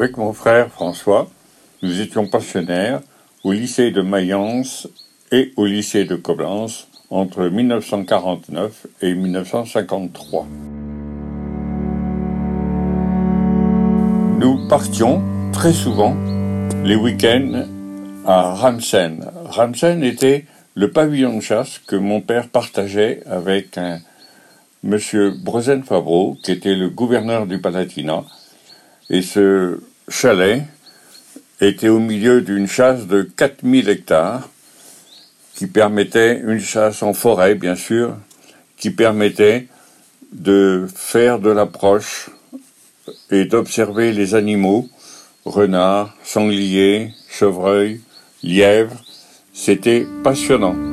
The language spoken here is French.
Avec mon frère François, nous étions pensionnaires au lycée de Mayence et au lycée de Coblence entre 1949 et 1953. Nous partions très souvent les week-ends à Ramsen. Ramsen était le pavillon de chasse que mon père partageait avec un monsieur Brozen-Fabreau, qui était le gouverneur du Palatinat. Et ce chalet était au milieu d'une chasse de 4000 hectares, qui permettait, une chasse en forêt bien sûr, qui permettait de faire de l'approche et d'observer les animaux, renards, sangliers, chevreuils, lièvres. C'était passionnant.